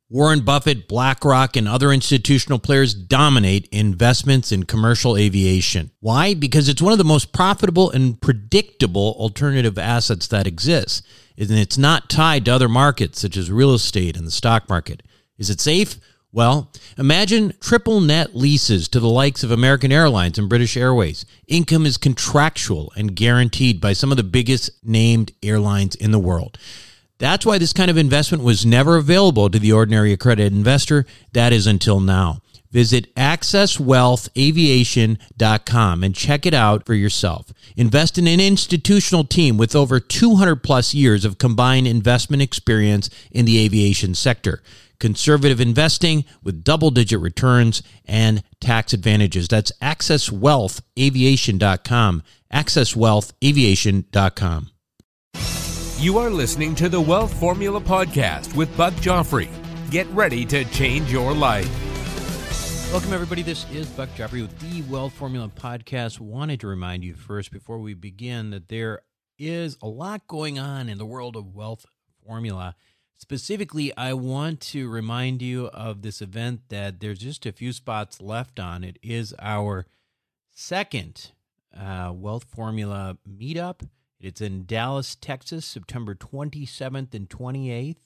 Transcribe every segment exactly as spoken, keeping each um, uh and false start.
Warren Buffett, BlackRock, and other institutional players dominate investments in commercial aviation. Why? Because it's one of the most profitable and predictable alternative assets that exists, and it's not tied to other markets such as real estate and the stock market. Is it safe? Well, imagine triple net leases to the likes of American Airlines and British Airways. Income is contractual and guaranteed by some of the biggest named airlines in the world. That's why this kind of investment was never available to the ordinary accredited investor. That is until now. Visit access wealth aviation dot com and check it out for yourself. Invest in an institutional team with over two hundred plus years of combined investment experience in the aviation sector. Conservative investing with double-digit returns and tax advantages. That's access wealth aviation dot com. access wealth aviation dot com. You are listening to the Wealth Formula Podcast with Buck Joffrey. Get ready to change your life. Welcome, everybody. This is Buck Joffrey with the Wealth Formula Podcast. Wanted to remind you first, before we begin, that there is a lot going on in the world of Wealth Formula. Specifically, I want to remind you of this event that there's just a few spots left on. It is our second uh, Wealth Formula meetup. It's in Dallas, Texas, September twenty-seventh and twenty-eighth.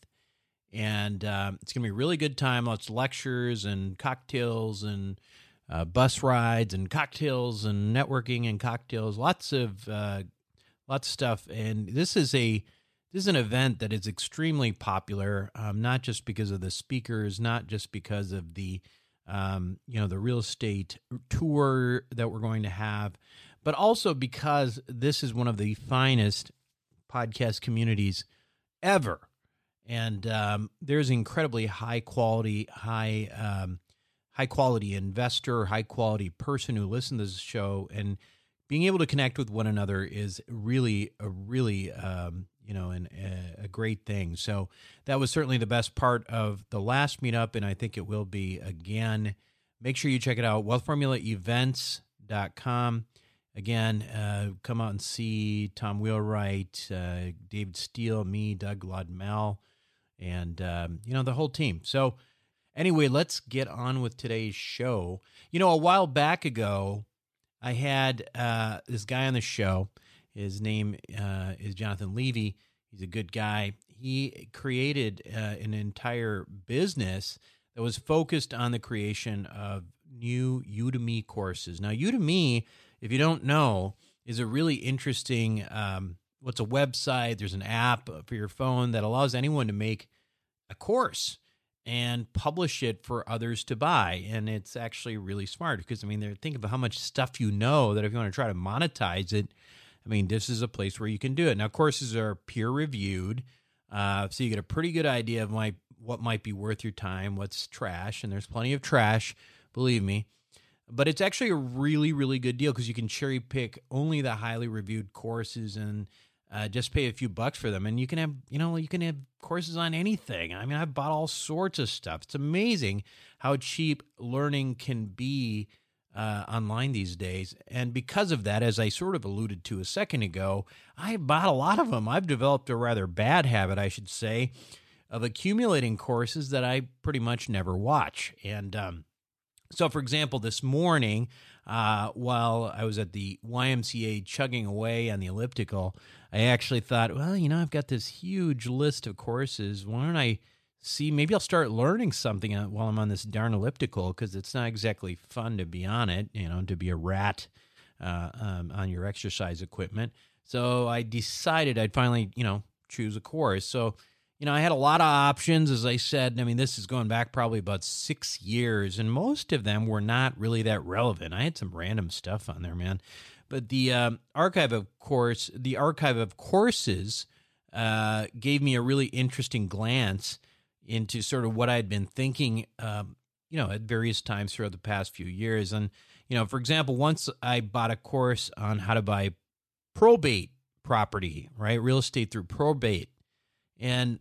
And uh, it's going to be a really good time. Lots of lectures and cocktails and uh, bus rides and cocktails and networking and cocktails. Lots of uh, lots of stuff. And this is a this is an event that is extremely popular, um, not just because of the speakers, not just because of the um, you know the real estate tour that we're going to have, but also because this is one of the finest podcast communities ever. And um, there's incredibly high quality, high um, high quality investor, high quality person who listens to this show, and being able to connect with one another is really a really um, you know an, a, a great thing. So that was certainly the best part of the last meetup, and I think it will be again. Make sure you check it out, wealth formula events dot com. Again, uh, come out and see Tom Wheelwright, uh, David Steele, me, Doug Lodmell, and, um, you know, the whole team. So anyway, let's get on with today's show. You know, a while back ago, I had uh, this guy on the show. His name uh, is Jonathan Levy. He's a good guy. He created uh, an entire business that was focused on the creation of new Udemy courses. Now, Udemy, if you don't know, is a really interesting, um, what's a website, there's an app for your phone that allows anyone to make a course and publish it for others to buy. And it's actually really smart because, I mean, they're think of how much stuff you know that if you want to try to monetize it, I mean, this is a place where you can do it. Now, courses are peer-reviewed, uh, so you get a pretty good idea of my, what might be worth your time, what's trash, and there's plenty of trash, believe me. But it's actually a really, really good deal because you can cherry pick only the highly reviewed courses and uh, just pay a few bucks for them. And you can have, you know, you can have courses on anything. I mean, I've bought all sorts of stuff. It's amazing how cheap learning can be uh, online these days. And because of that, as I sort of alluded to a second ago, I bought a lot of them. I've developed a rather bad habit, I should say, of accumulating courses that I pretty much never watch. And, um, So, for example, this morning, uh, while I was at the Y M C A chugging away on the elliptical, I actually thought, well, you know, I've got this huge list of courses. Why don't I see, maybe I'll start learning something while I'm on this darn elliptical, because it's not exactly fun to be on it, you know, to be a rat uh, um, on your exercise equipment. So I decided I'd finally, you know, choose a course. So, you know, I had a lot of options, as I said. I mean, this is going back probably about six years, and most of them were not really that relevant. I had some random stuff on there, man. But the um, archive of course, the archive of courses uh, gave me a really interesting glance into sort of what I'd been thinking, um, you know, at various times throughout the past few years. And, you know, for example, once I bought a course on how to buy probate property, right? Real estate through probate. And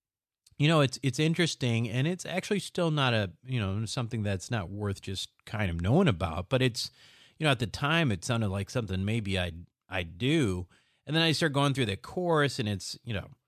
you know, it's it's interesting, and it's actually still not a, you know, something that's not worth just kind of knowing about. But it's, you know, at the time, it sounded like something maybe I'd, I'd do. And then I start going through the course, and it's, you know,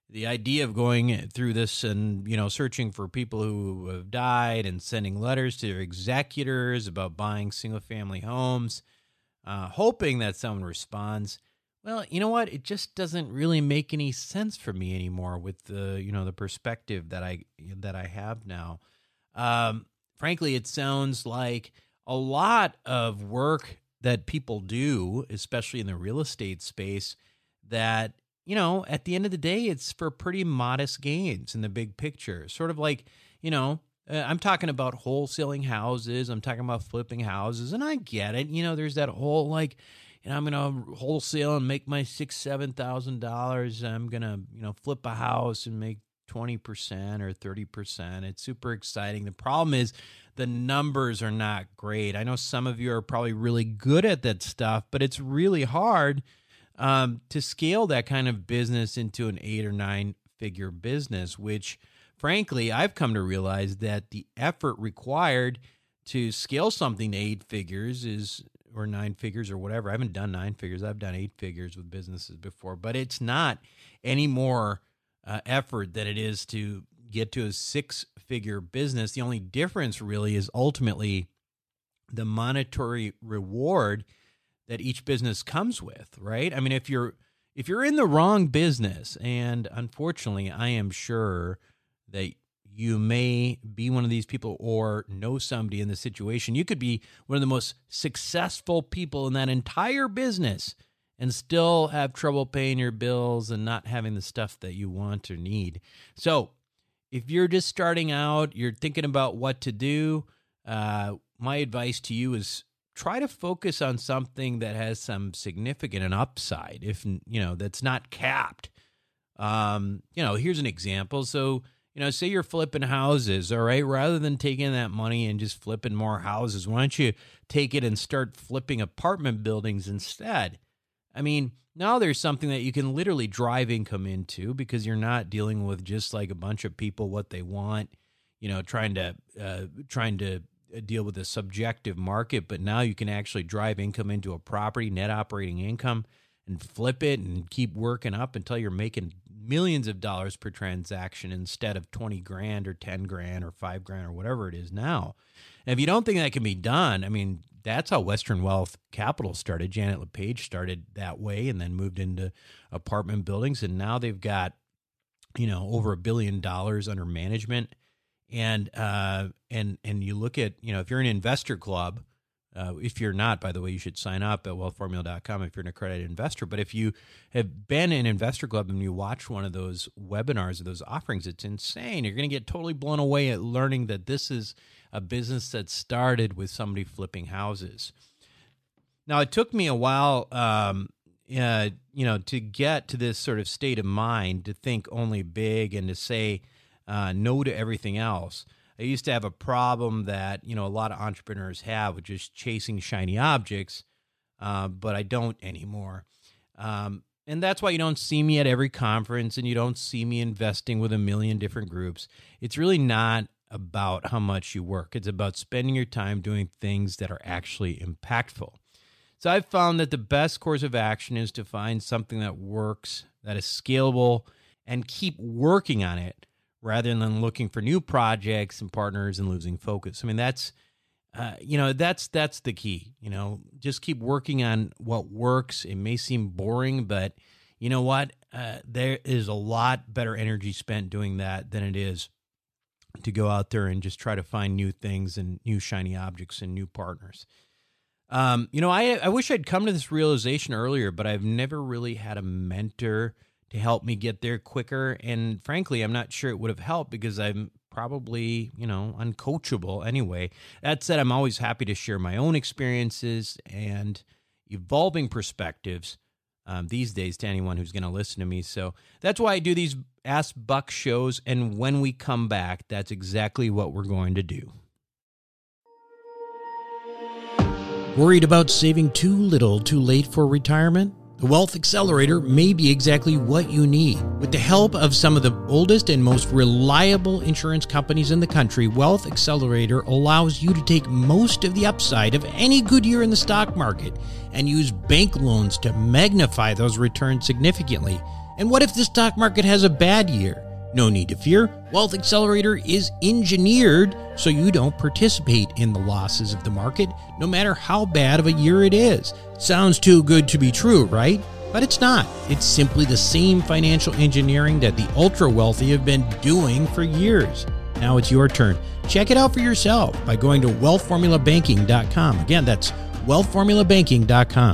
the idea of going through this and, you know, searching for people who have died and sending letters to their executors about buying single-family homes, uh, hoping that someone responds, well, you know what? It just doesn't really make any sense for me anymore with the, you know, the perspective that I that I have now. Um, frankly, it sounds like a lot of work that people do, especially in the real estate space, that, you know, at the end of the day, it's for pretty modest gains in the big picture. Sort of like, you know, uh, I'm talking about wholesaling houses. I'm talking about flipping houses. And I get it. You know, there's that whole like, you know, I'm going to wholesale and make my six, seven thousand dollars. I'm going to, you know, flip a house and make twenty percent or thirty percent. It's super exciting. The problem is the numbers are not great. I know some of you are probably really good at that stuff, but it's really hard um, to scale that kind of business into an eight or nine figure business, which frankly, I've come to realize that the effort required to scale something to eight figures is, or nine figures or whatever. I haven't done nine figures. I've done eight figures with businesses before, but it's not any more uh, effort than it is to get to a six-figure business. The only difference really is ultimately the monetary reward that each business comes with, right? I mean, if you're if you're in the wrong business, and unfortunately, I am sure that you may be one of these people or know somebody in the situation, you could be one of the most successful people in that entire business and still have trouble paying your bills and not having the stuff that you want or need. So if you're just starting out, you're thinking about what to do, uh, my advice to you is try to focus on something that has some significant an upside, if, you know, that's not capped. Um, you know, here's an example. So, you know, say you're flipping houses, all right? Rather than taking that money and just flipping more houses, why don't you take it and start flipping apartment buildings instead? I mean, now there's something that you can literally drive income into because you're not dealing with just like a bunch of people, what they want, you know, trying to uh, trying to deal with a subjective market. But now you can actually drive income into a property, net operating income, and flip it and keep working up until you're making millions of dollars per transaction instead of twenty grand or ten grand or five grand or whatever it is now. And if you don't think that can be done, I mean, that's how Western Wealth Capital started. Janet LePage started that way and then moved into apartment buildings. And now they've got, you know, over a billion dollars under management. And, uh, and, and you look at, you know, if you're an investor club, Uh, if you're not, by the way, you should sign up at wealth formula dot com if you're an accredited investor. But if you have been in Investor Club and you watch one of those webinars or those offerings, it's insane. You're going to get totally blown away at learning that this is a business that started with somebody flipping houses. Now, it took me a while, um, uh, you know, to get to this sort of state of mind, to think only big and to say uh, no to everything else. I used to have a problem that, you know, a lot of entrepreneurs have, which is chasing shiny objects, uh, but I don't anymore. Um, and that's why you don't see me at every conference and you don't see me investing with a million different groups. It's really not about how much you work. It's about spending your time doing things that are actually impactful. So I've found that the best course of action is to find something that works, that is scalable, and keep working on it, rather than looking for new projects and partners and losing focus. I mean, that's, uh, you know, that's that's the key. You know, just keep working on what works. It may seem boring, but you know what? Uh, there is a lot better energy spent doing that than it is to go out there and just try to find new things and new shiny objects and new partners. Um, you know, I, I wish I'd come to this realization earlier, but I've never really had a mentor to help me get there quicker. And frankly, I'm not sure it would have helped because I'm probably, you know, uncoachable anyway. That said, I'm always happy to share my own experiences and evolving perspectives um, these days to anyone who's going to listen to me. So that's why I do these Ask Buck shows. And when we come back, that's exactly what we're going to do. Worried about saving too little too late for retirement? The Wealth Accelerator may be exactly what you need. With the help of some of the oldest and most reliable insurance companies in the country, Wealth Accelerator allows you to take most of the upside of any good year in the stock market and use bank loans to magnify those returns significantly And what if the stock market has a bad year? No need to fear. Wealth Accelerator is engineered so you don't participate in the losses of the market, no matter how bad of a year it is. Sounds too good to be true, right? But it's not. It's simply the same financial engineering that the ultra wealthy have been doing for years. Now it's your turn. Check it out for yourself by going to wealth formula banking dot com. Again, that's wealth formula banking dot com.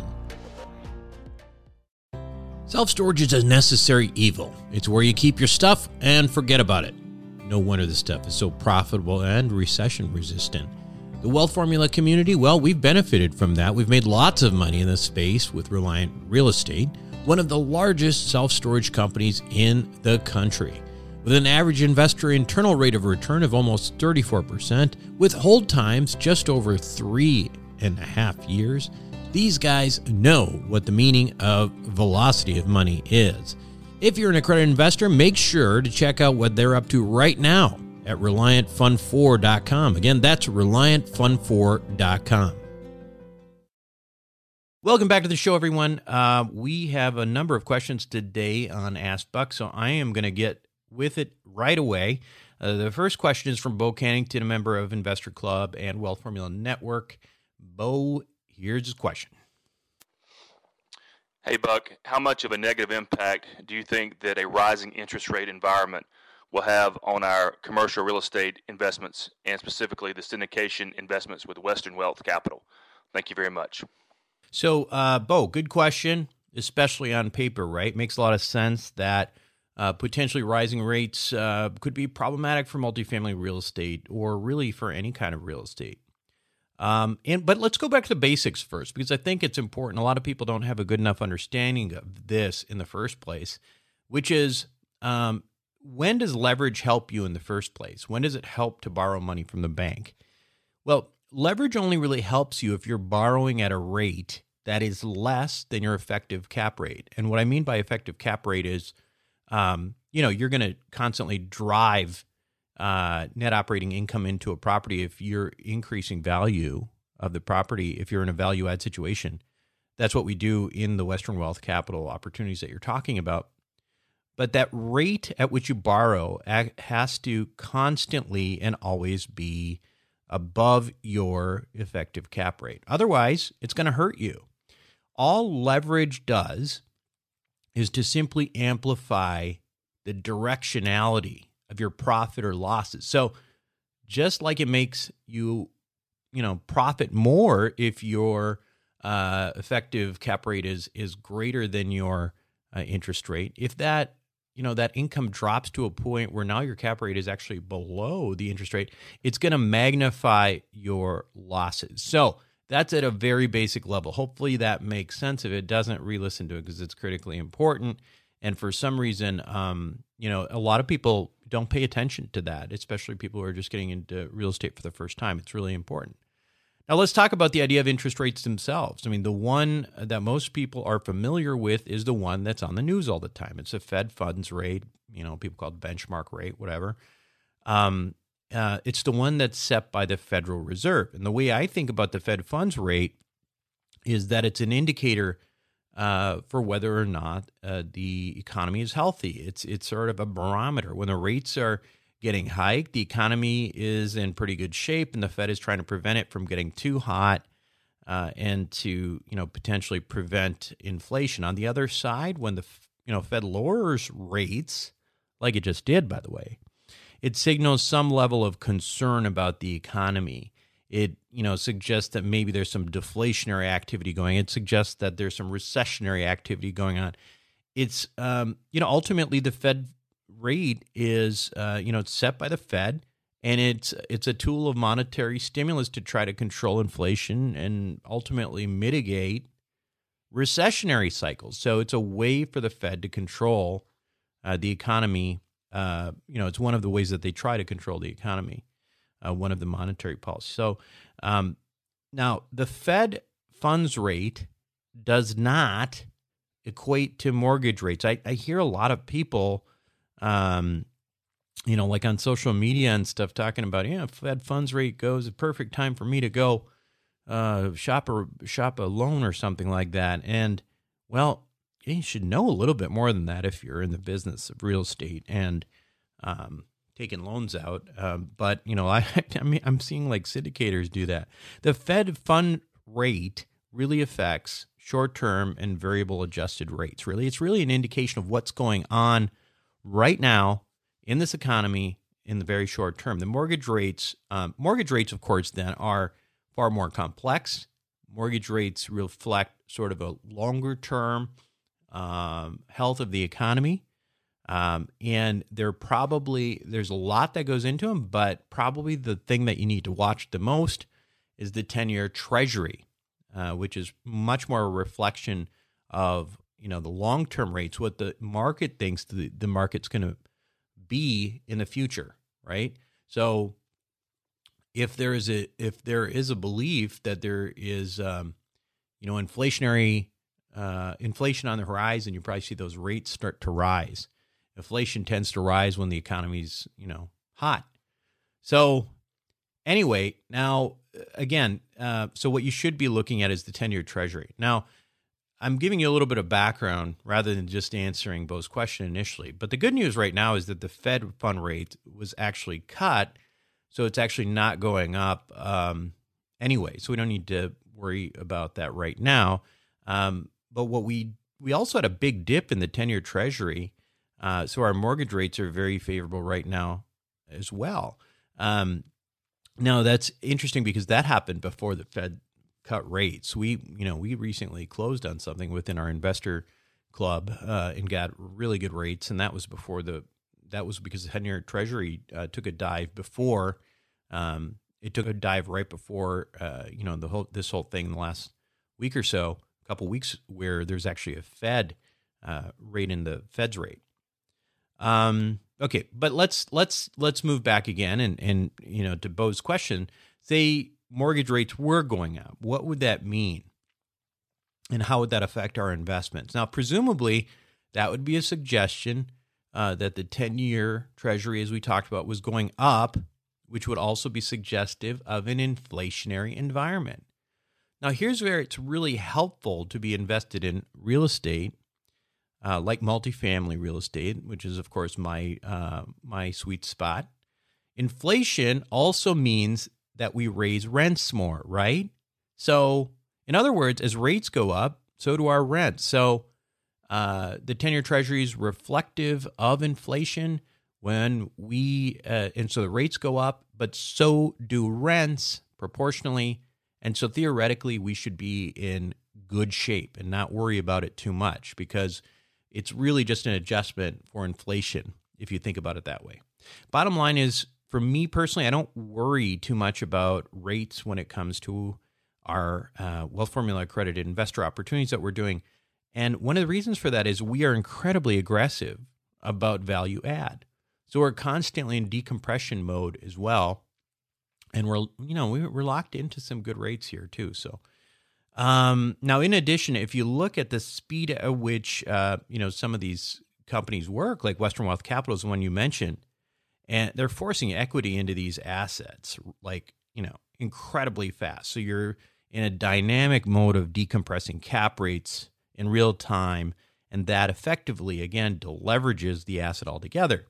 Self-storage is a necessary evil. It's where you keep your stuff and forget about it. No wonder this stuff is so profitable and recession-resistant. The Wealth Formula community, well, we've benefited from that. We've made lots of money in this space with Reliant Real Estate, one of the largest self-storage companies in the country. With an average investor internal rate of return of almost thirty-four percent, with hold times just over three and a half years, these guys know what the meaning of velocity of money is. If you're an accredited investor, make sure to check out what they're up to right now at reliant fund four dot com. Again, that's reliant fund four dot com. Welcome back to the show, everyone. Uh, we have a number of questions today on Ask Buck, so I am going to get with it right away. Uh, the first question is from Bo Cannington, a member of Investor Club and Wealth Formula Network. Bo, here's his question. Hey, Buck, how much of a negative impact do you think that a rising interest rate environment will have on our commercial real estate investments and specifically the syndication investments with Western Wealth Capital? Thank you very much. So, uh, Bo, good question, especially on paper, right? Makes a lot of sense that uh, potentially rising rates uh, could be problematic for multifamily real estate or really for any kind of real estate. Um, and but let's go back to the basics first, because I think it's important. A lot of people don't have a good enough understanding of this in the first place, which is um, when does leverage help you in the first place? When does it help to borrow money from the bank? Well, leverage only really helps you if you're borrowing at a rate that is less than your effective cap rate. And what I mean by effective cap rate is, um, you know, you're going to constantly drive Uh, net operating income into a property if you're increasing value of the property, if you're in a value add situation. That's what we do in the Western Wealth Capital opportunities that you're talking about. But that rate at which you borrow has to constantly and always be above your effective cap rate. Otherwise, it's going to hurt you. All leverage does is to simply amplify the directionality of your profit or losses. So just like it makes you, you know, profit more if your uh, effective cap rate is is greater than your uh, interest rate, if that, you know, that income drops to a point where now your cap rate is actually below the interest rate, it's going to magnify your losses. So that's at a very basic level. Hopefully that makes sense. If it doesn't, re-listen to it because it's critically important. And for some reason, um, you know, a lot of people don't pay attention to that, especially people who are just getting into real estate for the first time. It's really important. Now, let's talk about the idea of interest rates themselves. I mean, the one that most people are familiar with is the one that's on the news all the time. It's a Fed funds rate, you know, people call it benchmark rate, whatever. Um, uh, it's the one that's set by the Federal Reserve. And the way I think about the Fed funds rate is that it's an indicator Uh, for whether or not uh, the economy is healthy. It's it's sort of a barometer. When the rates are getting hiked, the economy is in pretty good shape, and the Fed is trying to prevent it from getting too hot uh, and to you know potentially prevent inflation. On the other side, when the you know Fed lowers rates, like it just did, by the way, it signals some level of concern about the economy. It, you know, suggests that maybe there's some deflationary activity going. It suggests that there's some recessionary activity going on. It's, um, you know, ultimately the Fed rate is, uh, you know, it's set by the Fed, and it's it's a tool of monetary stimulus to try to control inflation and ultimately mitigate recessionary cycles. So it's a way for the Fed to control uh, the economy. Uh, you know, it's one of the ways that they try to control the economy. Uh, one of the monetary policies. So um, now the Fed funds rate does not equate to mortgage rates. I, I hear a lot of people, um, you know, like on social media and stuff talking about, yeah, Fed funds rate goes, a perfect time for me to go uh, shop a, shop a loan or something like that. And well, you should know a little bit more than that if you're in the business of real estate and um, taking loans out. Um, but, you know, I, I mean, I'm seeing like syndicators do that. The Fed fund rate really affects short-term and variable adjusted rates. Really, it's really an indication of what's going on right now in this economy in the very short term. The mortgage rates, um, mortgage rates, of course, then are far more complex. Mortgage rates reflect sort of a longer-term um, health of the economy, um, and they're probably there's a lot that goes into them. But probably the thing that you need to watch the most is the ten-year Treasury, uh, which is much more a reflection of you know the long-term rates, what the market thinks the, the market's going to be in the future, right? So if there is a if there is a belief that there is um, you know inflationary uh, inflation on the horizon, you probably see those rates start to rise. Inflation tends to rise when the economy's you know hot. So anyway, now again, uh, so what you should be looking at is the ten-year Treasury. Now, I'm giving you a little bit of background rather than just answering Bo's question initially. But the good news right now is that the Fed fund rate was actually cut, so it's actually not going up um, anyway. So we don't need to worry about that right now. Um, but what we we also had a big dip in the ten-year Treasury, uh, so our mortgage rates are very favorable right now as well. Um, now that's interesting because that happened before the Fed cut rates. We, you know, we recently closed on something within our investor club uh, and got really good rates, and that was before the. That was because the ten-year Treasury uh, took a dive before. Um, it took a dive right before, uh, you know, the whole this whole thing in the last week or so, a couple weeks, where there's actually a Fed uh, rate in the Fed's rate. Um, okay, but let's let's let's move back again, and and you know, to Bo's question, say mortgage rates were going up, what would that mean? And how would that affect our investments? Now, presumably, that would be a suggestion uh, that the ten-year Treasury, as we talked about, was going up, which would also be suggestive of an inflationary environment. Now, here's where it's really helpful to be invested in real estate, uh, like multifamily real estate, which is, of course, my uh, my sweet spot. Inflation also means that we raise rents more, right? So, in other words, as rates go up, so do our rents. So, uh, the ten-year Treasury is reflective of inflation when we, uh, and so the rates go up, but so do rents proportionally. And so theoretically, we should be in good shape and not worry about it too much because it's really just an adjustment for inflation, if you think about it that way. Bottom line is, for me personally, I don't worry too much about rates when it comes to our uh, Wealth Formula accredited investor opportunities that we're doing. And one of the reasons for that is we are incredibly aggressive about value add. So we're constantly in decompression mode as well. And we're, you know, we're locked into some good rates here too. So um, now, in addition, if you look at the speed at which, uh, you know, some of these companies work, like Western Wealth Capital is the one you mentioned, and they're forcing equity into these assets, like, you know, incredibly fast. So you're in a dynamic mode of decompressing cap rates in real time, and that effectively, again, deleverages the asset altogether.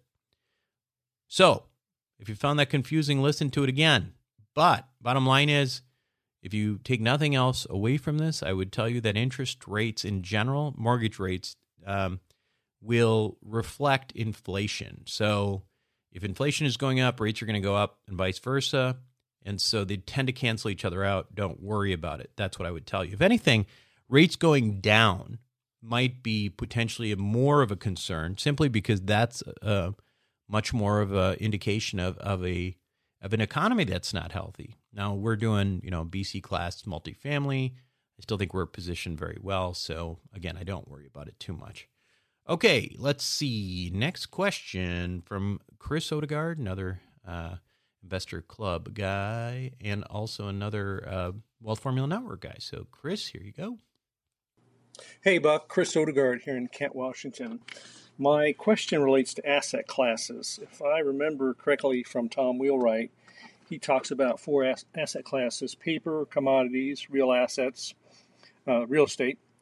So if you found that confusing, listen to it again. But bottom line is, if you take nothing else away from this, I would tell you that interest rates in general, mortgage rates, um, will reflect inflation. So if inflation is going up, rates are going to go up and vice versa. And so they tend to cancel each other out. Don't worry about it. That's what I would tell you. If anything, rates going down might be potentially more of a concern simply because that's uh, much more of an indication of, of a of an economy that's not healthy. Now, we're doing, you know, B C class multifamily. I still think we're positioned very well. So, again, I don't worry about it too much. Okay, let's see. Next question from Chris Odegaard, another uh, Investor Club guy, and also another uh, Wealth Formula Network guy. So, Chris, here you go. Hey, Buck. Chris Odegaard here in Kent, Washington. My question relates to asset classes. If I remember correctly from Tom Wheelwright, he talks about four asset classes: paper, commodities, real assets, uh, real estate,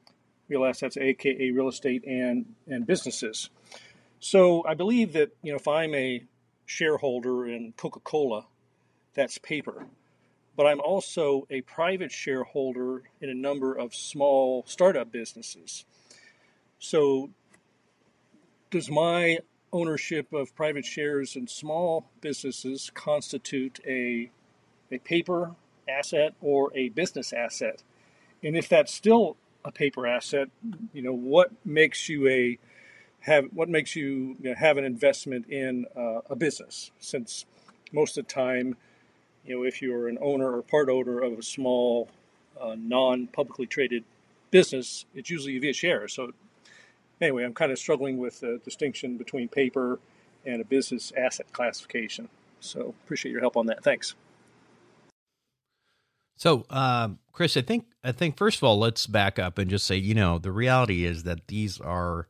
real assets, aka real estate and and businesses. So I believe that, you know, if I'm a shareholder in Coca-Cola, that's paper. But I'm also a private shareholder in a number of small startup businesses. So does my ownership of private shares in small businesses constitute a, a paper asset or a business asset? And if that's still a paper asset, you know, what makes you a have what makes you, you know, have an investment in uh, a business? Since most of the time, you know, if you're an owner or part owner of a small, uh, non-publicly traded business, it's usually via shares. So anyway, I'm kind of struggling with the distinction between paper and a business asset classification. So appreciate your help on that. Thanks. So, uh, Chris, I think I think first of all, let's back up and just say, you know, the reality is that these are,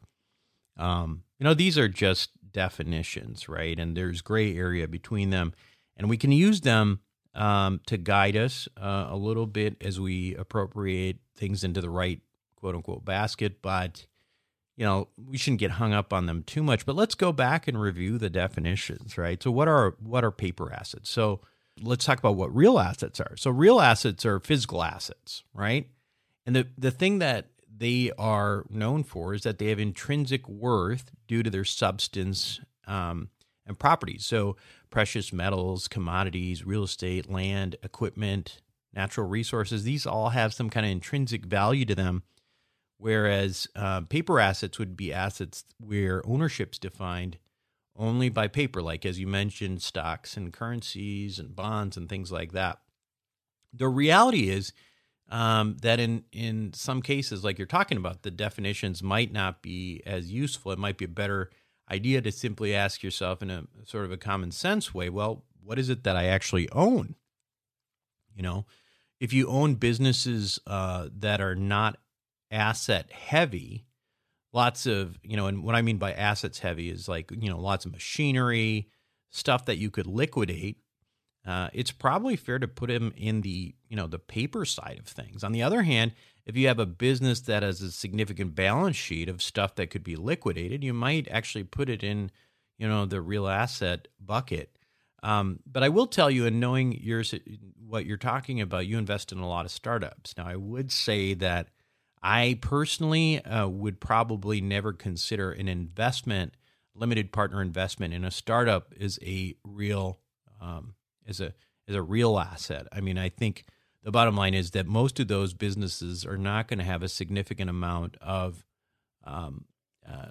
um, you know, these are just definitions, right? And there's gray area between them, and we can use them um, to guide us uh, a little bit as we appropriate things into the right quote unquote basket. But you know, we shouldn't get hung up on them too much. But let's go back and review the definitions, right? So, what are what are paper assets? So let's talk about what real assets are. So real assets are physical assets, right? And the, the thing that they are known for is that they have intrinsic worth due to their substance um, and properties. So precious metals, commodities, real estate, land, equipment, natural resources, these all have some kind of intrinsic value to them, whereas uh, paper assets would be assets where ownership's defined only by paper, like as you mentioned, stocks and currencies and bonds and things like that. The reality is um, that in, in some cases, like you're talking about, the definitions might not be as useful. It might be a better idea to simply ask yourself in a sort of a common sense way, well, what is it that I actually own? You know, if you own businesses uh, that are not asset heavy, lots of, you know, and what I mean by assets heavy is like, you know, lots of machinery, stuff that you could liquidate. Uh, it's probably fair to put them in the, you know, the paper side of things. On the other hand, if you have a business that has a significant balance sheet of stuff that could be liquidated, you might actually put it in, you know, the real asset bucket. Um, but I will tell you, in knowing yours, what you're talking about, you invest in a lot of startups. Now, I would say that I personally uh, would probably never consider an investment, limited partner investment in a startup is a real, um, is a is a real asset. I mean, I think the bottom line is that most of those businesses are not going to have a significant amount of um, uh,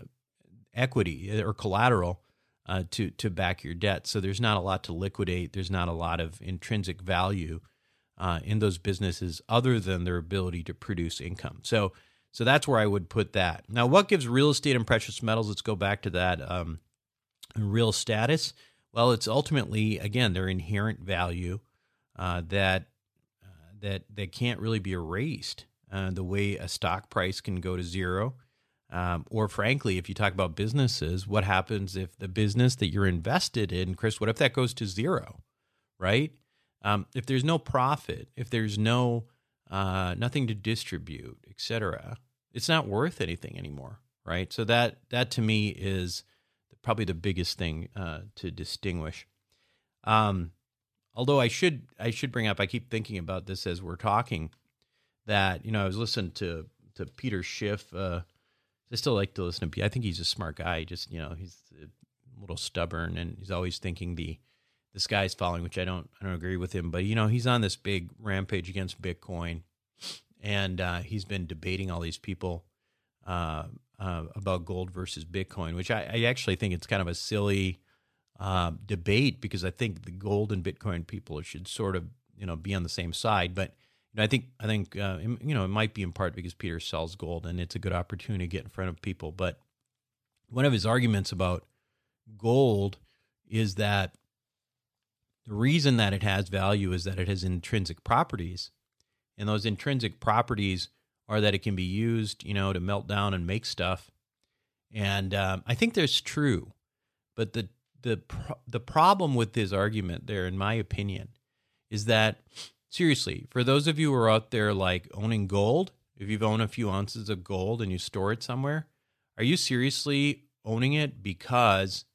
equity or collateral uh, to to back your debt. So there's not a lot to liquidate. There's not a lot of intrinsic value Uh, in those businesses other than their ability to produce income. So so that's where I would put that. Now, what gives real estate and precious metals, let's go back to that, um, real status? Well, it's ultimately, again, their inherent value uh, that, uh, that, that can't really be erased uh, the way a stock price can go to zero. Um, or frankly, if you talk about businesses, what happens if the business that you're invested in, Chris, what if that goes to zero, right? Um, if there's no profit, if there's no uh, nothing to distribute, et cetera, it's not worth anything anymore, right? So that that to me is probably the biggest thing uh, to distinguish. Um, although I should I should bring up, I keep thinking about this as we're talking, that you know I was listening to to Peter Schiff. Uh, I still like to listen to Peter. I think he's a smart guy. Just you know he's a little stubborn and he's always thinking the the sky's falling, which I don't, I don't agree with him, but you know, he's on this big rampage against Bitcoin, and uh, he's been debating all these people uh, uh, about gold versus Bitcoin, which I, I actually think it's kind of a silly uh, debate, because I think the gold and Bitcoin people should sort of, you know, be on the same side. But you know, I think, I think, uh, you know, it might be in part because Peter sells gold and it's a good opportunity to get in front of people. But one of his arguments about gold is that the reason that it has value is that it has intrinsic properties, and those intrinsic properties are that it can be used, you know, to melt down and make stuff. And um, I think that's true, but the the pro- the problem with this argument there, in my opinion, is that seriously, for those of you who are out there like owning gold, if you've owned a few ounces of gold and you store it somewhere, are you seriously owning it because,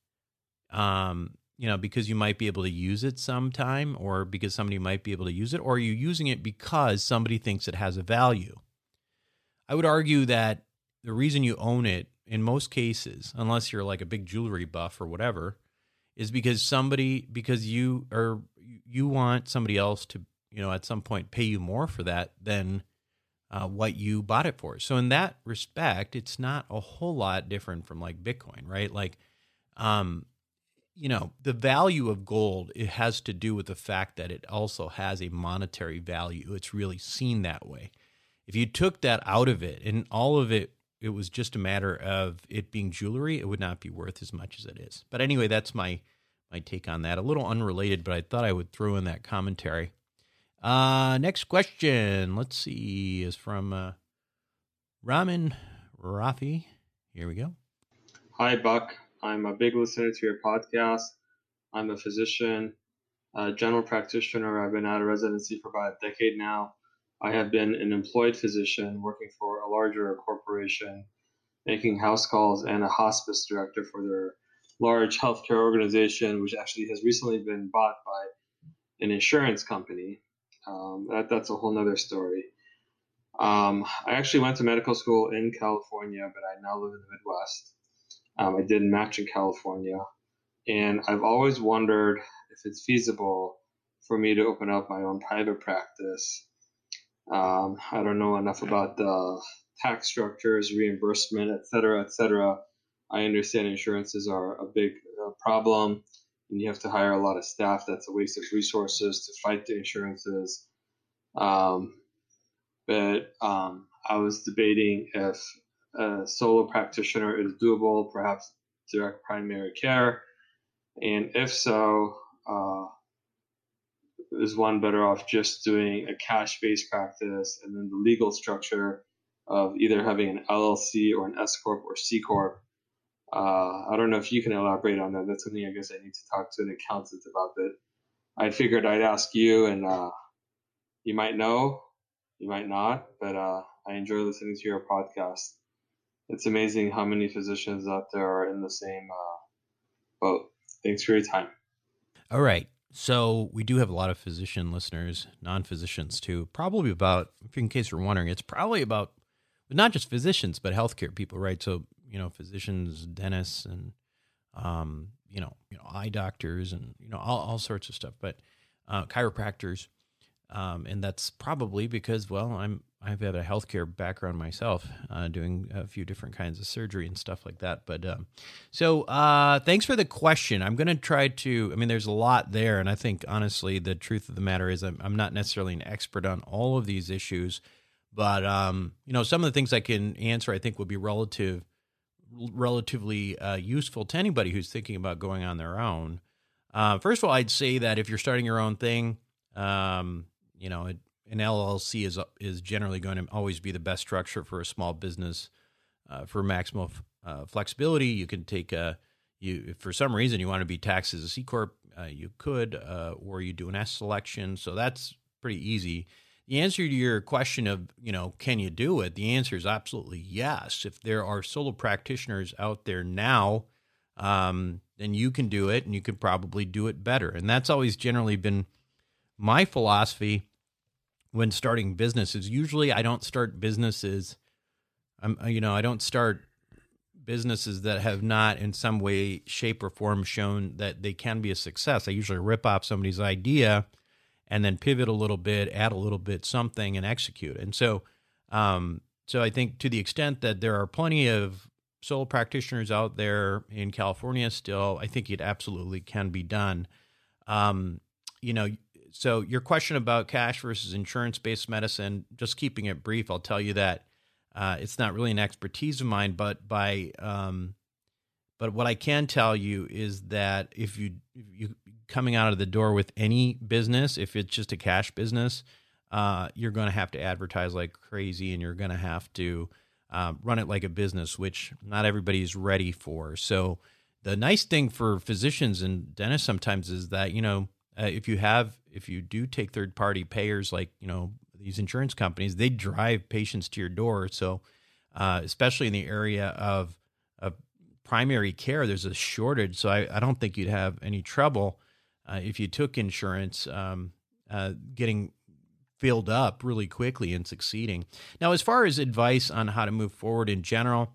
um, you know, because you might be able to use it sometime, or because somebody might be able to use it, or are you using it because somebody thinks it has a value? I would argue that the reason you own it in most cases, unless you're like a big jewelry buff or whatever, is because somebody, because you are, you want somebody else to, you know, at some point pay you more for that than uh, what you bought it for. So in that respect, it's not a whole lot different from like Bitcoin, right? Like, um, you know, the value of gold, it has to do with the fact that it also has a monetary value. It's really seen that way. If you took that out of it and all of it, it was just a matter of it being jewelry, it would not be worth as much as it is. But anyway, that's my my take on that. A little unrelated, but I thought I would throw in that commentary. Uh, next question, let's see, is from uh, Ramin Rafi. Here we go. Hi, Buck. I'm a big listener to your podcast. I'm a physician, a general practitioner. I've been out of residency for about a decade now. I have been an employed physician working for a larger corporation, making house calls, and a hospice director for their large healthcare organization, which actually has recently been bought by an insurance company. Um, that, that's a whole nother story. Um, I actually went to medical school in California, but I now live in the Midwest. Um, I did match in California, and I've always wondered if it's feasible for me to open up my own private practice. Um, I don't know enough about the tax structures, reimbursement, et cetera, et cetera. I understand insurances are a big uh, problem, and you have to hire a lot of staff. That's a waste of resources to fight the insurances. Um, but um, I was debating if a solo practitioner is doable, perhaps direct primary care, and if so, uh, is one better off just doing a cash-based practice and then the legal structure of either having an L L C or an S Corp or C Corp? Uh, I don't know if you can elaborate on that. That's something I guess I need to talk to an accountant about. But I figured I'd ask you, and uh, you might know, you might not, but uh, I enjoy listening to your podcast. It's amazing how many physicians out there are in the same uh, boat. Thanks for your time. All right. So we do have a lot of physician listeners, non-physicians too. Probably about, in case you're wondering, it's probably about not just physicians, but healthcare people, right? So, you know, physicians, dentists, and, um, you know, you know, eye doctors, and, you know, all, all sorts of stuff, but uh, chiropractors. Um, and that's probably because, well, I'm, I've had a healthcare background myself, uh, doing a few different kinds of surgery and stuff like that. But um, so uh, thanks for the question. I'm going to try to, I mean, there's a lot there. And I think, honestly, the truth of the matter is I'm, I'm not necessarily an expert on all of these issues. But, um, you know, some of the things I can answer, I think, would be relative, relatively uh, useful to anybody who's thinking about going on their own. Uh, first of all, I'd say that if you're starting your own thing, um, you know, it, an L L C is is generally going to always be the best structure for a small business. Uh, for maximum uh, flexibility, you can take a, you if for some reason you want to be taxed as a C Corp, uh, you could, uh, or you do an S selection. So that's pretty easy. The answer to your question of, you know, can you do it? The answer is absolutely yes. If there are solo practitioners out there now, um, then you can do it, and you can probably do it better. And that's always generally been my philosophy when starting businesses. Usually I don't start businesses, I'm, you know, I don't start businesses that have not in some way, shape, or form shown that they can be a success. I usually rip off somebody's idea and then pivot a little bit, add a little bit something, and execute. And so, um, so I think to the extent that there are plenty of solo practitioners out there in California still, I think it absolutely can be done. Um, you know, so your question about cash versus insurance-based medicine, just keeping it brief, I'll tell you that uh, it's not really an expertise of mine, but by um, but what I can tell you is that if you if you coming out of the door with any business, if it's just a cash business, uh, you're going to have to advertise like crazy, and you're going to have to uh, run it like a business, which not everybody's ready for. So the nice thing for physicians and dentists sometimes is that, you know, Uh, if you have, if you do take third-party payers like, you know, the these insurance companies, they drive patients to your door. So, uh, especially in the area of, of primary care, there's a shortage. So I, I don't think you'd have any trouble uh, if you took insurance um, uh, getting filled up really quickly and succeeding. Now, as far as advice on how to move forward in general,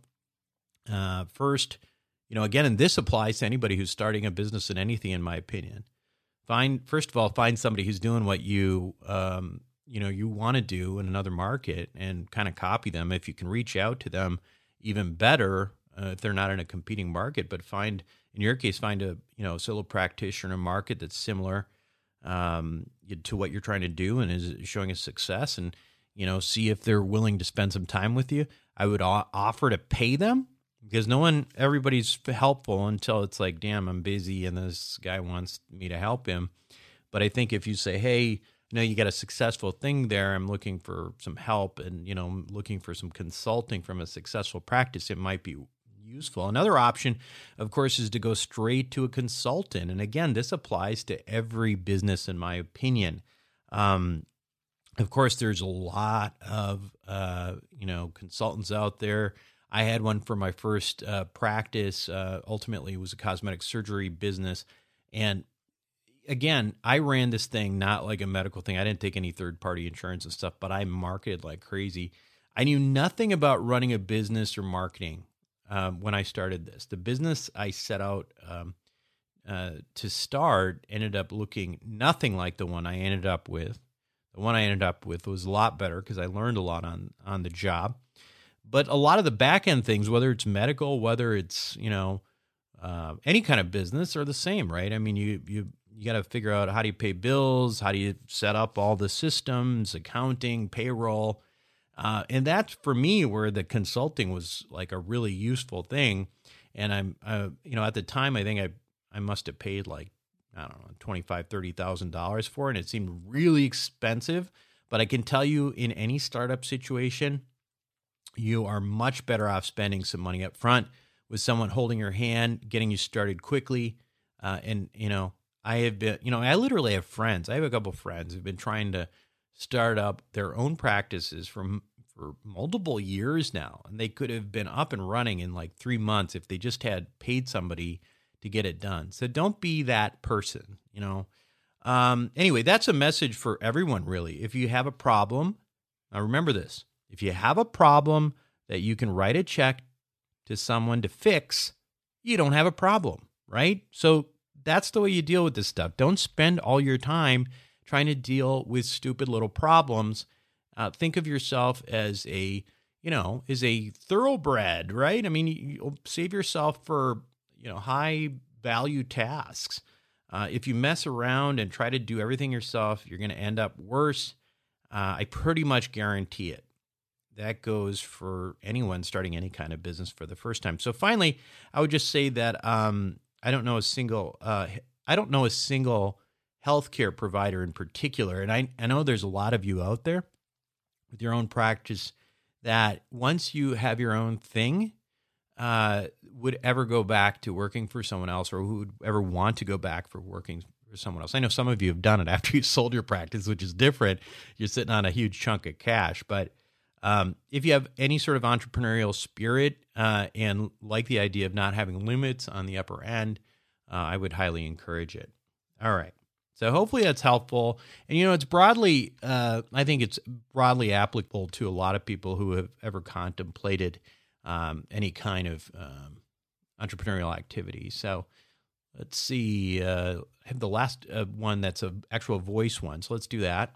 uh, first, you know, again, and this applies to anybody who's starting a business in anything, in my opinion. Find, first of all, find somebody who's doing what you, um, you know, you want to do in another market and kind of copy them. If you can reach out to them, even better, uh, if they're not in a competing market, but find, in your case, find a, you know, solo practitioner market that's similar um, to what you're trying to do and is showing a success, and, you know, see if they're willing to spend some time with you. I would o- offer to pay them, because no one, everybody's helpful until it's like, damn, I'm busy and this guy wants me to help him. But I think if you say, hey, you know, you got a successful thing there, I'm looking for some help, and, you know, I'm looking for some consulting from a successful practice, it might be useful. Another option, of course, is to go straight to a consultant. And again, this applies to every business, in my opinion. Um, of course, there's a lot of, uh, you know, consultants out there. I had one for my first uh, practice. Uh, ultimately, it was a cosmetic surgery business. And again, I ran this thing not like a medical thing. I didn't take any third-party insurance and stuff, but I marketed like crazy. I knew nothing about running a business or marketing um, when I started this. The business I set out um, uh, to start ended up looking nothing like the one I ended up with. The one I ended up with was a lot better because I learned a lot on on the job. But a lot of the back end things, whether it's medical, whether it's, you know, uh, any kind of business, are the same, right? I mean, you you you got to figure out, how do you pay bills, how do you set up all the systems, accounting, payroll, uh, and that's for me where the consulting was like a really useful thing. And I'm, uh, you know, at the time, I think I I must have paid like, I don't know, twenty-five thousand dollars, thirty thousand dollars for it, and it seemed really expensive. But I can tell you, in any startup situation, you are much better off spending some money up front with someone holding your hand, getting you started quickly. Uh, and, you know, I have been, you know, I literally have friends. I have a couple of friends who've been trying to start up their own practices for, for multiple years now. And they could have been up and running in like three months if they just had paid somebody to get it done. So don't be that person, you know. Um, anyway, that's a message for everyone, really. If you have a problem, now remember this. If you have a problem that you can write a check to someone to fix, you don't have a problem, right? So that's the way you deal with this stuff. Don't spend all your time trying to deal with stupid little problems. Uh, think of yourself as a, you know, as a thoroughbred, right? I mean, you'll save yourself for, you know, high value tasks. Uh, if you mess around and try to do everything yourself, you're going to end up worse. Uh, I pretty much guarantee it. That goes for anyone starting any kind of business for the first time. So finally, I would just say that um, I don't know a single uh, I don't know a single healthcare provider in particular, and I, I know there's a lot of you out there with your own practice that once you have your own thing, uh, would ever go back to working for someone else, or who would ever want to go back for working for someone else. I know some of you have done it after you sold your practice, which is different. You're sitting on a huge chunk of cash, but Um, if you have any sort of entrepreneurial spirit uh, and like the idea of not having limits on the upper end, uh, I would highly encourage it. All right. So hopefully that's helpful. And, you know, it's broadly, uh, I think it's broadly applicable to a lot of people who have ever contemplated um, any kind of um, entrepreneurial activity. So let's see. Uh, I have the last uh, one that's an actual voice one. So let's do that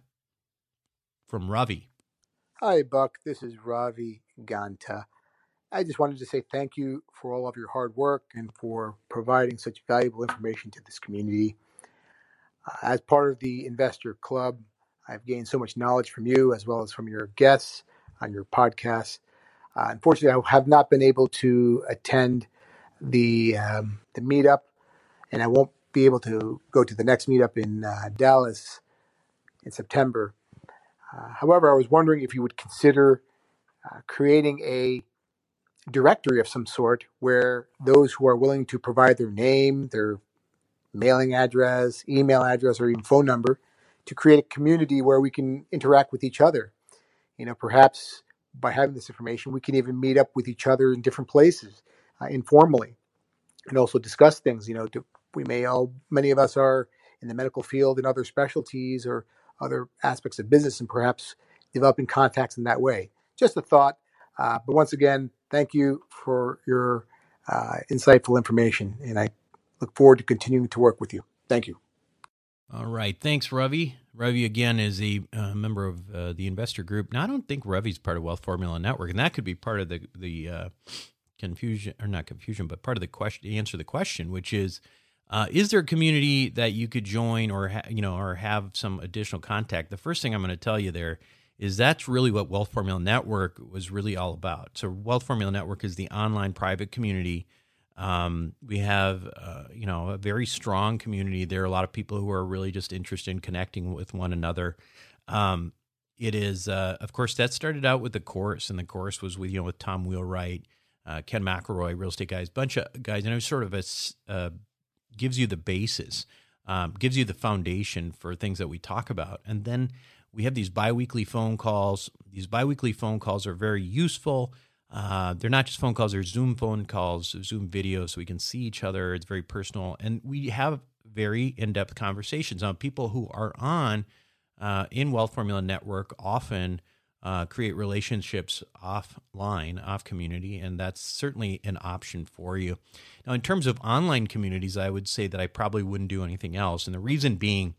from Ravi. Hi, Buck. This is Ravi Ganta. I just wanted to say thank you for all of your hard work and for providing such valuable information to this community. Uh, as part of the Investor Club, I've gained so much knowledge from you as well as from your guests on your podcast. Uh, unfortunately, I have not been able to attend the um, the meetup, and I won't be able to go to the next meetup in uh, Dallas in September. Uh, however, I was wondering if you would consider uh, creating a directory of some sort where those who are willing to provide their name, their mailing address, email address, or even phone number to create a community where we can interact with each other. You know, perhaps by having this information, we can even meet up with each other in different places uh, informally, and also discuss things. You know, to, we may all, many of us are in the medical field and other specialties or other aspects of business, and perhaps developing contacts in that way. Just a thought. Uh, but once again, thank you for your uh, insightful information, and I look forward to continuing to work with you. Thank you. All right. Thanks, Ravi. Ravi, again, is a uh, member of uh, the investor group. Now, I don't think Ravi's part of Wealth Formula Network, and that could be part of the the uh, confusion, or not confusion, but part of the question, answer the question, which is, uh, is there a community that you could join or, ha- you know, or have some additional contact? The first thing I'm going to tell you there is that's really what Wealth Formula Network was really all about. So Wealth Formula Network is the online private community. Um, we have, uh, you know, a very strong community. There are a lot of people who are really just interested in connecting with one another. Um, it is, uh, of course, that started out with the course, and the course was with, you know, with Tom Wheelwright, uh, Ken McElroy, real estate guys, bunch of guys, and it was sort of a, uh, gives you the basis, um, gives you the foundation for things that we talk about. And then we have these biweekly phone calls. These biweekly phone calls are very useful. Uh, they're not just phone calls, they're Zoom phone calls, Zoom videos, so we can see each other. It's very personal. And we have very in-depth conversations. Now, people who are on uh, in Wealth Formula Network often uh, create relationships offline, off community, and that's certainly an option for you. Now, in terms of online communities, I would say that I probably wouldn't do anything else. And the reason being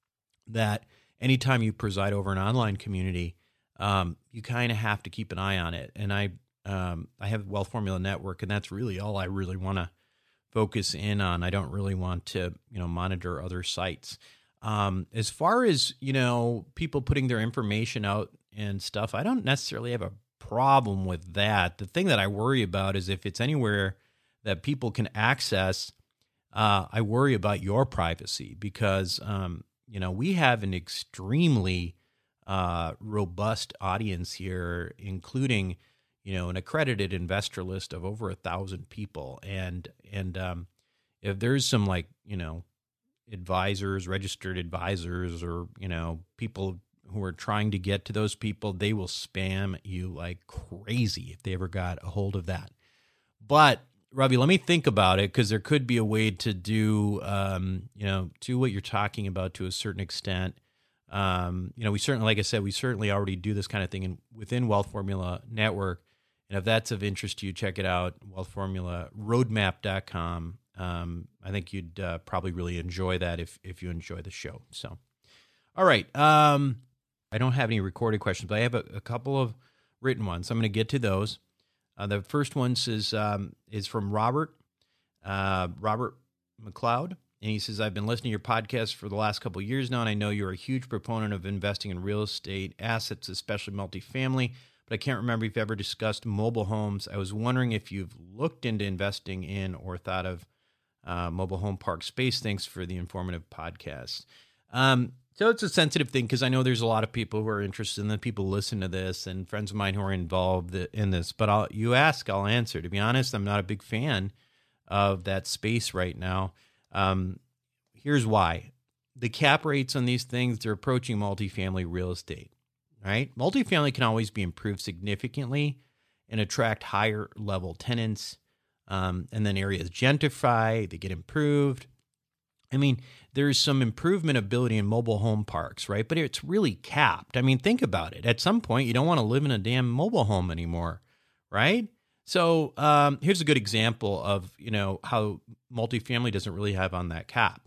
that anytime you preside over an online community, um, you kind of have to keep an eye on it. And I Um, I have Wealth Formula Network, and that's really all I really want to focus in on. I don't really want to, you know, monitor other sites. Um, as far as, you know, people putting their information out and stuff, I don't necessarily have a problem with that. The thing that I worry about is if it's anywhere that people can access, uh, I worry about your privacy because, um, you know, we have an extremely uh, robust audience here, including you know, an accredited investor list of over a thousand people. And, and, um, if there's some like, you know, advisors, registered advisors, or, you know, people who are trying to get to those people, they will spam you like crazy if they ever got a hold of that. But Ravi, let me think about it, because there could be a way to do, um, you know, do what you're talking about to a certain extent. Um, you know, we certainly, like I said, we certainly already do this kind of thing in, within Wealth Formula Network. And if that's of interest to you, check it out, wealth formula roadmap dot com. Um, I think you'd uh, probably really enjoy that if if you enjoy the show. So, all right. Um, I don't have any recorded questions, but I have a, a couple of written ones. I'm going to get to those. Uh, the first one is, um, is from Robert, uh, Robert McLeod. And he says, I've been listening to your podcast for the last couple of years now, and I know you're a huge proponent of investing in real estate assets, especially multifamily. But I can't remember if you've ever discussed mobile homes. I was wondering if you've looked into investing in or thought of uh, mobile home park space. Thanks for the informative podcast. Um, so it's a sensitive thing because I know there's a lot of people who are interested in the people who listen to this and friends of mine who are involved in this. But I'll, you ask, I'll answer. To be honest, I'm not a big fan of that space right now. Um, here's why. The cap rates on these things, they're approaching multifamily real estate. Right? Multifamily can always be improved significantly and attract higher level tenants. Um, and then areas gentrify, they get improved. I mean, there's some improvement ability in mobile home parks, right? But it's really capped. I mean, think about it. At some point, you don't want to live in a damn mobile home anymore, right? So um, here's a good example of, you know, how multifamily doesn't really have on that cap.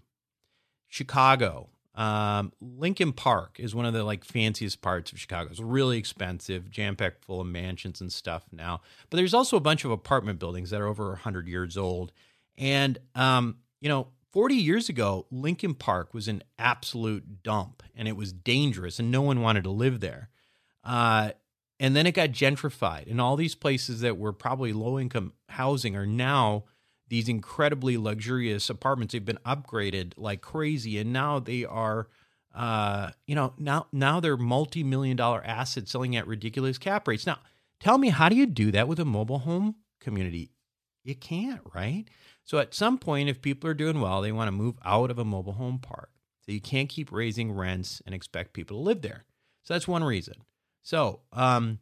Chicago. Um, Lincoln Park is one of the like fanciest parts of Chicago. It's really expensive, jam-packed full of mansions and stuff now. But there's also a bunch of apartment buildings that are over one hundred years old. And, um, you know, forty years ago, Lincoln Park was an absolute dump, and it was dangerous, and no one wanted to live there. Uh, and then it got gentrified, and all these places that were probably low-income housing are now these incredibly luxurious apartments. They've been upgraded like crazy, and now they are, uh, you know, now now they're multi-million dollar assets selling at ridiculous cap rates. Now, tell me, how do you do that with a mobile home community? You can't, right? So at some point, if people are doing well, they want to move out of a mobile home park. So you can't keep raising rents and expect people to live there. So that's one reason. So um,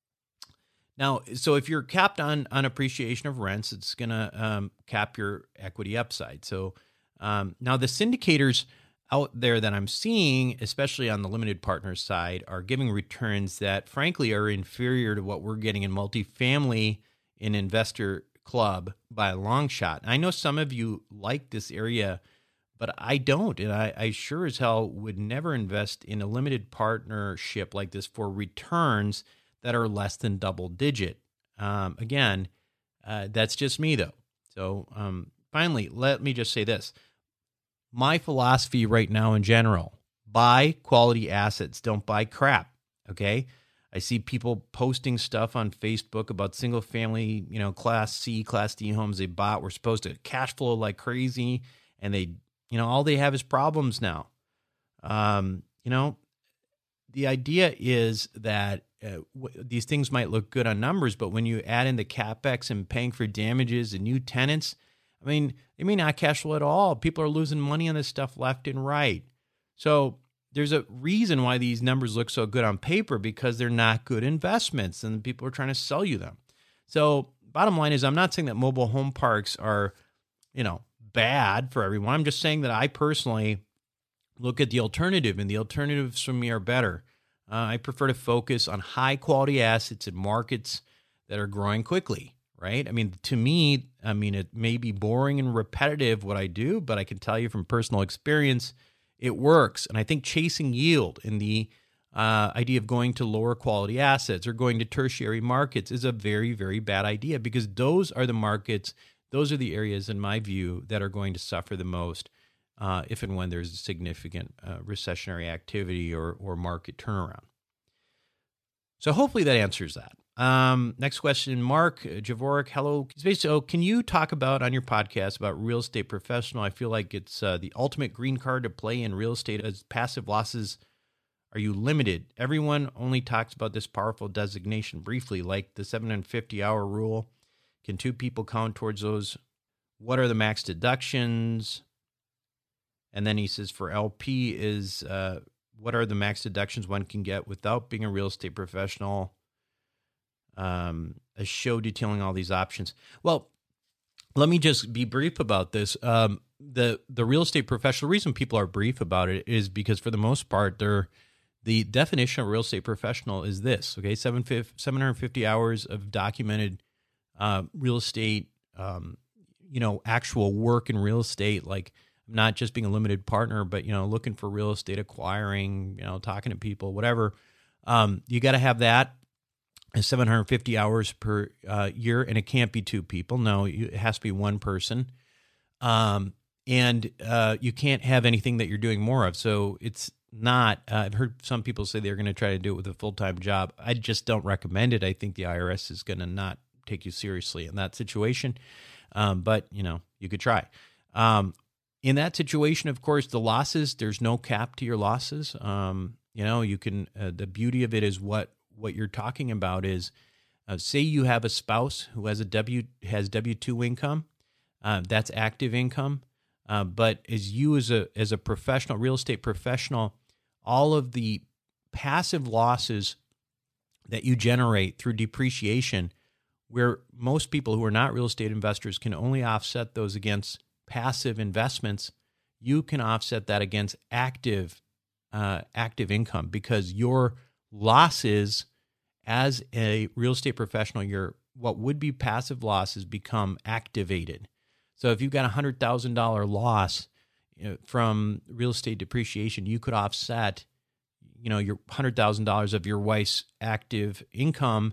now, so if you're capped on, on appreciation of rents, it's going to um, cap your equity upside. So um, now the syndicators out there that I'm seeing, especially on the limited partners side, are giving returns that frankly are inferior to what we're getting in multifamily in Investor Club by a long shot. I know some of you like this area, but I don't. And I, I sure as hell would never invest in a limited partnership like this for returns that are less than double digit. Um, again, uh, that's just me though. So um, finally, let me just say this. My philosophy right now in general, buy quality assets, don't buy crap, okay? I see people posting stuff on Facebook about single family, you know, class C, class D homes they bought. We're supposed to cash flow like crazy, and they, you know, all they have is problems now. Um, you know, the idea is that uh, w- these things might look good on numbers, but when you add in the CapEx and paying for damages and new tenants, I mean, they may not cash flow at all. People are losing money on this stuff left and right. So there's a reason why these numbers look so good on paper, because they're not good investments and people are trying to sell you them. So bottom line is, I'm not saying that mobile home parks are, you know, bad for everyone. I'm just saying that I personally look at the alternative, and the alternatives for me are better. Uh, I prefer to focus on high quality assets in markets that are growing quickly, right? I mean, to me, I mean, it may be boring and repetitive what I do, but I can tell you from personal experience, it works. And I think chasing yield and the uh, idea of going to lower quality assets or going to tertiary markets is a very, very bad idea, because those are the markets, those are the areas, in my view, that are going to suffer the most uh, if and when there's significant uh, recessionary activity or, or market turnaround. So hopefully that answers that. Um, next question, Mark Javorek. Hello. So can you talk about on your podcast about real estate professional? I feel like it's uh, the ultimate green card to play in real estate. As passive losses, are you limited? Everyone only talks about this powerful designation briefly, like the seven hundred fifty hour rule. Can two people count towards those? What are the max deductions? And then he says for L P is, uh, what are the max deductions one can get without being a real estate professional? Um, a show detailing all these options. Well, let me just be brief about this. Um, the the real estate professional, reason people are brief about it is because for the most part, they're, the definition of real estate professional is this, okay, seven hundred fifty hours of documented uh, real estate, um, you know, actual work in real estate, like not just being a limited partner, but, you know, looking for real estate, acquiring, you know, talking to people, whatever. Um, you got to have that. seven hundred fifty hours per uh, year, and it can't be two people. No, you, it has to be one person. Um, and uh, you can't have anything that you're doing more of. So it's not, uh, I've heard some people say they're going to try to do it with a full-time job. I just don't recommend it. I think the I R S is going to not take you seriously in that situation. Um, but, you know, you could try. Um, in that situation, of course, the losses, there's no cap to your losses. Um, you know, you can, uh, the beauty of it is what, what you're talking about is, uh, say you have a spouse who has a W has W two income, uh, that's active income. Uh, but as you as a as a professional, real estate professional, all of the passive losses that you generate through depreciation, where most people who are not real estate investors can only offset those against passive investments, you can offset that against active uh, active income, because your losses as a real estate professional, your what would be passive losses become activated. So if you've got a one hundred thousand dollars loss, you know, from real estate depreciation, you could offset, you know, your one hundred thousand dollars of your wife's active income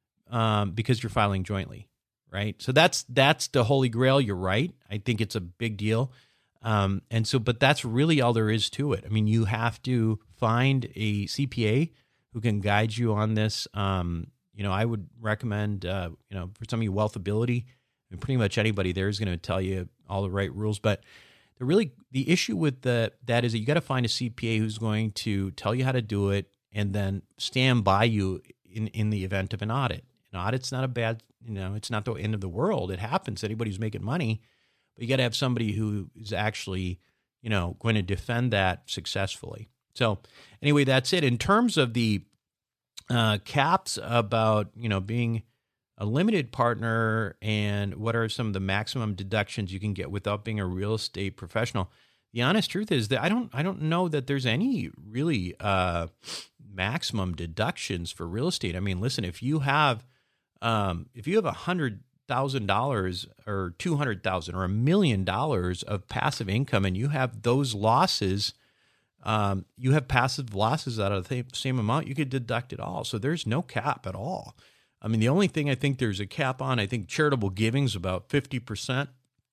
um, because you're filing jointly, right? So that's that's the holy grail. You're right. I think it's a big deal. Um, and so, but that's really all there is to it. I mean, you have to find a C P A who can guide you on this. Um, you know, I would recommend, uh, you know, for some of you, Wealthability, and pretty much anybody there is going to tell you all the right rules. But the really, the issue with the, that is that you got to find a C P A who's going to tell you how to do it and then stand by you in, in the event of an audit. An audit's not a bad, you know, it's not the end of the world. It happens to anybody who's making money, but you got to have somebody who is actually, you know, going to defend that successfully. So anyway, that's it. In terms of the uh, caps about, you know, being a limited partner and what are some of the maximum deductions you can get without being a real estate professional, the honest truth is that I don't I don't know that there's any really uh, maximum deductions for real estate. I mean, listen, if you have um, if you have a hundred thousand dollars or two hundred thousand or a million dollars of passive income, and you have those losses, um, you have passive losses out of the same amount, you could deduct it all. So there's no cap at all. I mean, the only thing I think there's a cap on, I think charitable giving is about fifty percent.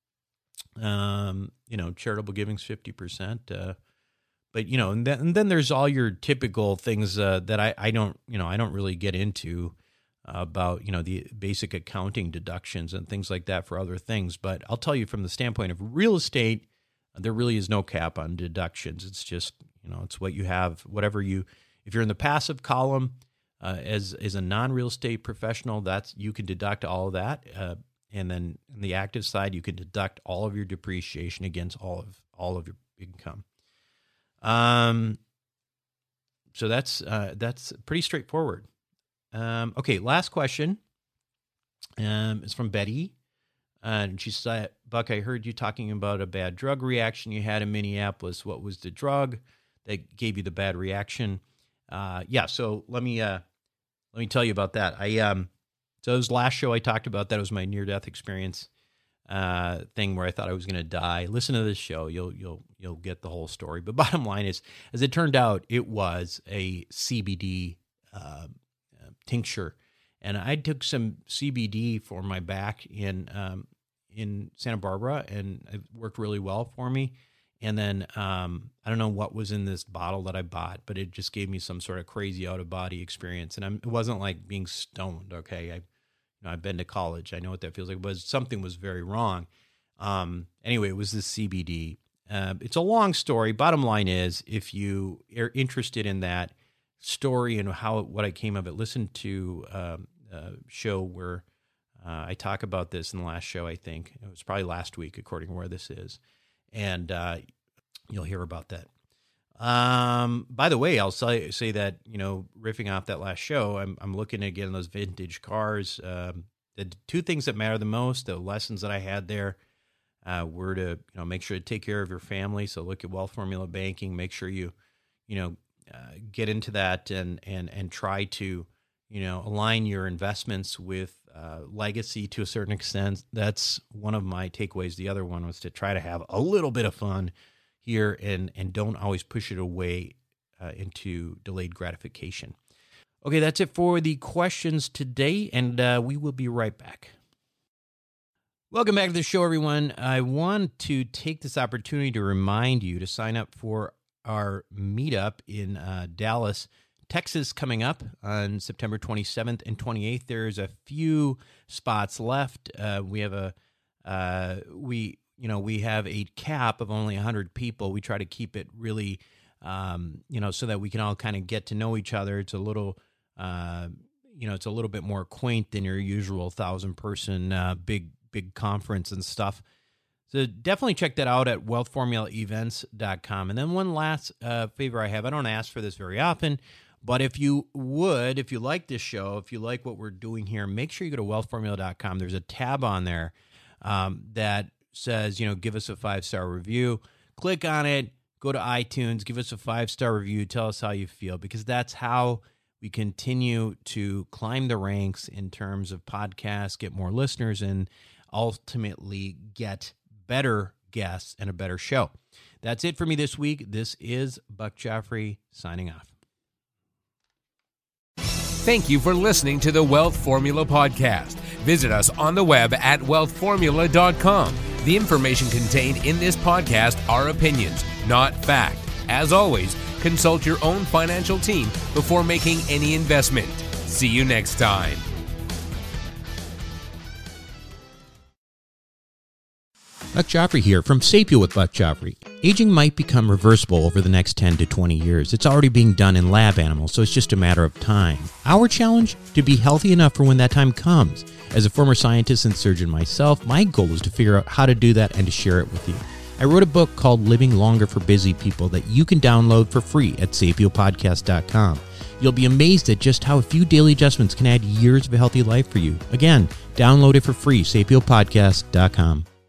Um, you know, charitable giving's fifty percent. Uh, but, you know, and then, and then there's all your typical things uh, that I, I don't, you know, I don't really get into uh, about, you know, the basic accounting deductions and things like that for other things. But I'll tell you from the standpoint of real estate, there really is no cap on deductions. It's just, you know, it's what you have, whatever you, if you're in the passive column, Uh, as as a non-real estate professional, that's you can deduct all of that, uh, and then on the active side, you can deduct all of your depreciation against all of all of your income. Um, so that's uh, that's pretty straightforward. Um, okay, last question. Um, is from Betty, uh, and she said, "Buck, I heard you talking about a bad drug reaction you had in Minneapolis. What was the drug that gave you the bad reaction?" Uh, yeah, so let me uh, let me tell you about that. I um, so it was last show I talked about that. It was my near death experience uh, thing where I thought I was going to die. Listen to this show, you'll you'll you'll get the whole story. But bottom line is, as it turned out, it was a C B D uh, uh, tincture, and I took some C B D for my back in um, in Santa Barbara, and it worked really well for me. And then um, I don't know what was in this bottle that I bought, but it just gave me some sort of crazy out of body experience. And I'm, it wasn't like being stoned. Okay, I, you know, I've been to college. I know what that feels like. But something was very wrong. Um, anyway, it was this C B D. Uh, it's a long story. Bottom line is, if you are interested in that story and how what I came of it, listen to um, a show where uh, I talk about this in the last show. I think it was probably last week, according to where this is. And uh, you'll hear about that. Um, by the way, I'll say, say that, you know, riffing off that last show, I'm, I'm looking at getting those vintage cars. Um, the two things that matter the most, the lessons that I had there, uh, were to, you know, make sure to take care of your family. So look at Wealth Formula Banking. Make sure you, you know, uh, get into that and and and try to, you know, align your investments with Uh, legacy to a certain extent. That's one of my takeaways. The other one was to try to have a little bit of fun here and and don't always push it away uh, into delayed gratification. Okay, that's it for the questions today, and uh, we will be right back. Welcome back to the show, everyone. I want to take this opportunity to remind you to sign up for our meetup in uh, Dallas, Texas, coming up on September twenty-seventh and twenty-eighth. There's a few spots left. Uh, we have a uh, we you know we have a cap of only one hundred people. We try to keep it really um, you know so that we can all kind of get to know each other. It's a little uh, you know it's a little bit more quaint than your usual thousand person uh, big big conference and stuff. So definitely check that out at wealth formula events dot com. And then one last uh, favor I have. I don't ask for this very often. But if you would, if you like this show, if you like what we're doing here, make sure you go to wealth formula dot com. There's a tab on there um, that says, you know, give us a five-star review. Click on it, go to iTunes, give us a five-star review, tell us how you feel, because that's how we continue to climb the ranks in terms of podcasts, get more listeners, and ultimately get better guests and a better show. That's it for me this week. This is Buck Joffrey signing off. Thank you for listening to the Wealth Formula Podcast. Visit us on the web at wealth formula dot com. The information contained in this podcast are opinions, not fact. As always, consult your own financial team before making any investment. See you next time. Buck Joffrey here from Sapio with Buck Joffrey. Aging might become reversible over the next ten to twenty years. It's already being done in lab animals, so it's just a matter of time. Our challenge? To be healthy enough for when that time comes. As a former scientist and surgeon myself, my goal is to figure out how to do that and to share it with you. I wrote a book called Living Longer for Busy People that you can download for free at sapio podcast dot com. You'll be amazed at just how a few daily adjustments can add years of a healthy life for you. Again, download it for free, sapio podcast dot com.